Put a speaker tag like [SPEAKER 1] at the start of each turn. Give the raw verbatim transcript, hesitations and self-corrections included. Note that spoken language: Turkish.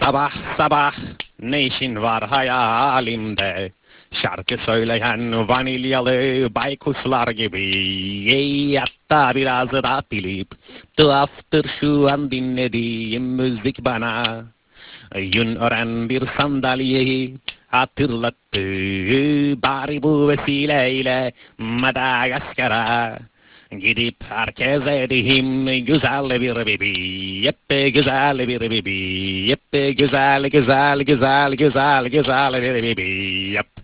[SPEAKER 1] Sabah sabah ne işin var hayalimde? Şarkı söyleyen vanilyalı baykuşlar gibi. Ey hatta biraz da bilip tuhaftır şu an dinlediğim müzik bana. Yün ören bir sandalyeyi hatırlattı. Bari bu vesileyle Madagaskar'a gidip herkese diyeyim güzel bir bebi, yeppe güzel bir bebi, yeppe güzel güzel güzel güzel güzel bir bebi, yap.